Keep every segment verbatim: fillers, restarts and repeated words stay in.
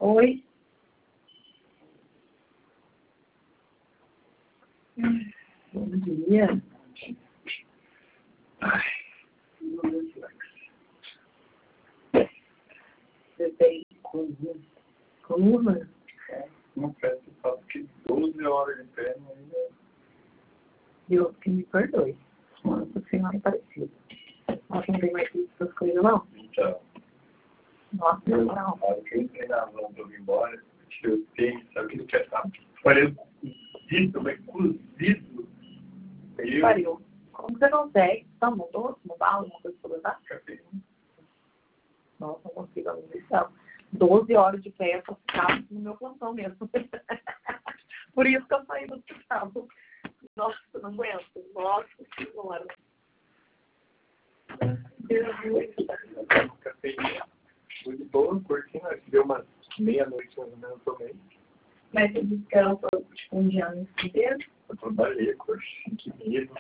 Oi. Bom dia. Ai, você tem coluna? Coluna? É, não peço só porque doze horas de pé ainda. Deus que me perdoe. Nossa Senhora Aparecida. Nossa, não tem mais essas coisas, não? Então. Nossa, eu, não. Na hora que eu entrei na van pra eu ir embora, eu tirei o tênis, sabe o que ele tinha estado? Olha, cozido, mas cozido. Eu... Pariu. Como você consegue? Tá mudou? Mudar alguma coisa pra usar? Nossa, não consigo, não sei se doze horas de pé pra ficar no meu plantão mesmo. Por isso que eu saí do hospital. Nossa, não aguento. Nossa Senhora. Fui de boa, curtindo, deu umas meia-noite mais ou menos também. Mas você disse que era tipo um dia inteiro? Eu trabalhei, coxinha, que medo.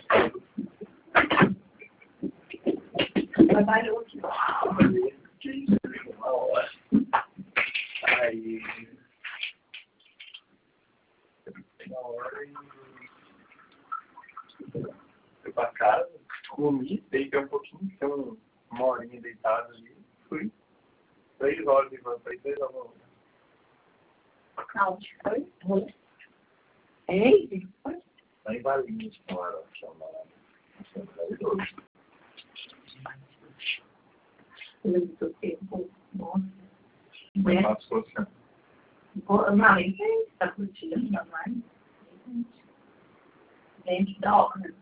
Trabalhou aqui. Trabalhei, que isso, uma hora. Aí... Uma hora e... Fui pra casa, comi, deitei um pouquinho, fiquei uma horinha deitado ali, fui. Três horas de van, três horas. Onde foi? Ei, foi? Lá em Valinhos, chamaram, chamaram. Maravilhoso. Muito tempo. Nossa. Mas passou assim. Não, nem sei se tá curtindo, tá mais. Gente, da hora.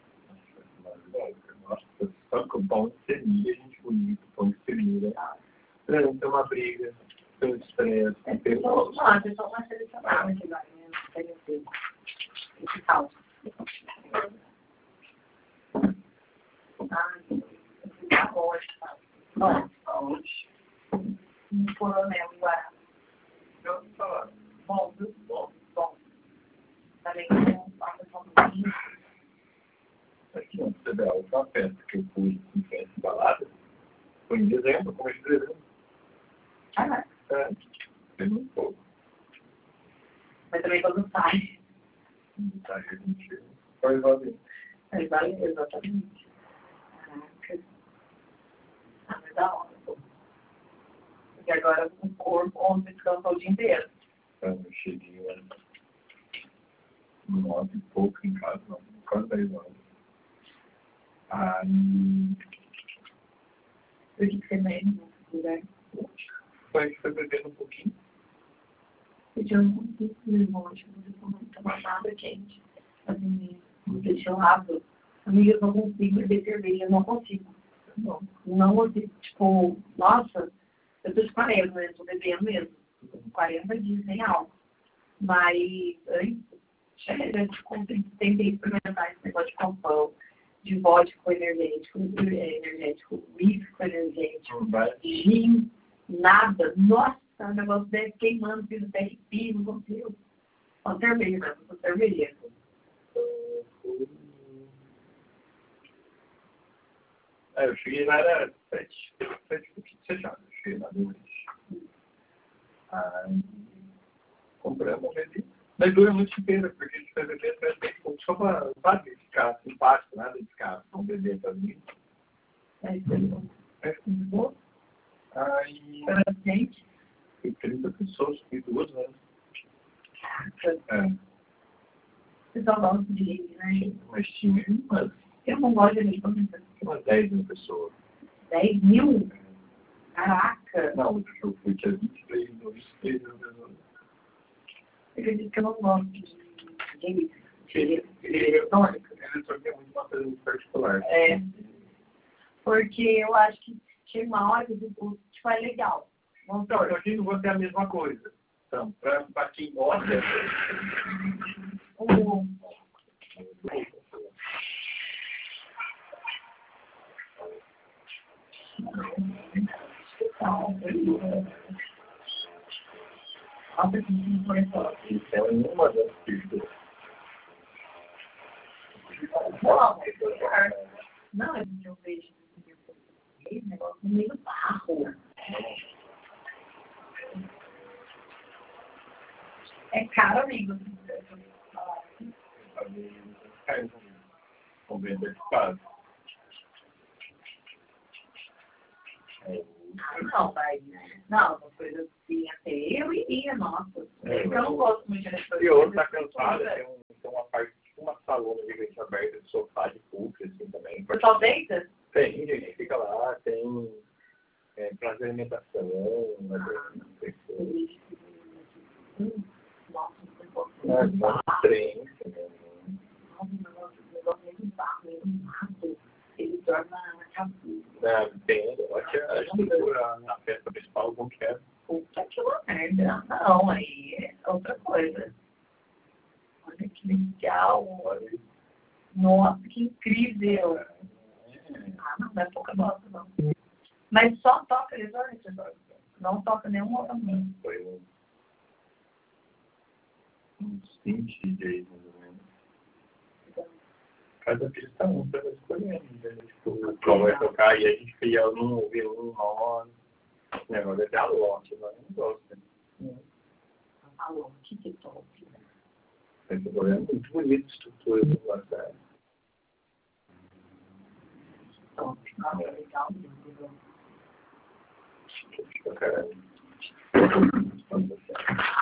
Nossa, só que o pão de semilha, gente bonita, pão de semilha. Tem uma briga, tem um estresse. É pessoa, não, a pessoa vai selecionar aqui, vai, né? Não tem esse, esse caos. Ai, tá ótimo, tá? Nossa, hoje. Um coronel igual. Eu não falar. Bom, viu? Bom, bom. Também com a pessoa do Rio. Aqui onde você dá a última festa que eu fui em festa de balada, foi em dezembro, começo de dezembro. Ah, é? É, fez um pouco. Mas também quando sai. Tá, a gente foi sozinho. Aí vai, exatamente. Caraca. Ah, mas da hora, pô. Porque agora o corpo, onde descansa o dia inteiro. Eu cheguei lá, nove e pouco em casa, não, quase dez horas. Aí, Eu tinha que ser médico nesse lugar. foi, foi bebendo um pouquinho. Eu tinha um pouquinho de nervoso, não tomar nada quente. Assim, não deixa eu rápido. Amiga, eu não consigo beber cerveja, eu não consigo. Não, não consigo. Tipo, nossa, eu tô de quarenta, né? Tô bebendo mesmo. quarenta dias sem álcool. Mas, antes, chega, tipo, tentei experimentar esse negócio de compão, de vodka com energético, energético, whisky com energético, gin, nada. Nossa, o negócio deve queimando, fiz até arrepio, não consigo. Só cerveja mesmo, só cerveja. É, eu cheguei lá, era sete, sete, sete horas, eu cheguei lá dois. Aí, compramos um ali. Mas dura muito inteiro, porque a gente vai beber até bem pouco, só para, sabe, ficar simpático, nada de ficar com beber também. É isso aí. É muito bom. Aí, Era gente. foi trinta pessoas, fui duas, né? É. Você só gosta de gente, né? Mas tinha umas, Eu não gosto de gente, umas dez mil pessoas. dez mil? Caraca! Não, eu fui tinha vinte e três, vinte e três mil pessoas. Eu acredito que eu não gosto de gente. Ele eletrônica, eletrônica é muito uma coisa muito particular. É. Porque eu acho que chega uma hora que tipo, tipo, é legal. Então, eu digo você é a mesma coisa. Então, para quem gosta, o... Isso é uma das pistas. Não, eu vejo esse negócio no meio do barro. É caro, amigo. Com venda de casa. Ah, não, mas... Não, uma coisa assim, até eu iria, nossa. É, eu não gosto muito de E restaurante. outro tá cansado, tem, um, tem uma parte, tipo uma salona de gente aberta de sofá de puff, assim, também. O pessoal deita? Tem, gente, fica lá, tem é, prazer de alimentação, né, tem, tem, Hum, nossa, não gosto é, muito de tem barro. trem, também. Nossa, o negócio o negócio meio de barro, meio de mato. Ele dorme na na cabeça. É, tem, eu acho que a estrutura, a festa principal, como que é. Puta que uma merda. Não, aí é outra coisa. Olha que legal. Olha, Nossa, que incrível. é, Ah, não, não é pouca bosta, não. Mas só toca eletrônica, não toca nenhuma outra música. foi um, uns vinte D Js, mais ou menos. Cada pista um, você vai escolhendo, né? Tipo, qual vai tocar, e a gente cria um, ouvir um, nome. O negócio é da lote, mas eu não gosto. Né? Alô, que que top. Esse programa é muito bonito, a estrutura do WhatsApp. Top, nossa, legal mesmo. Fica, cara.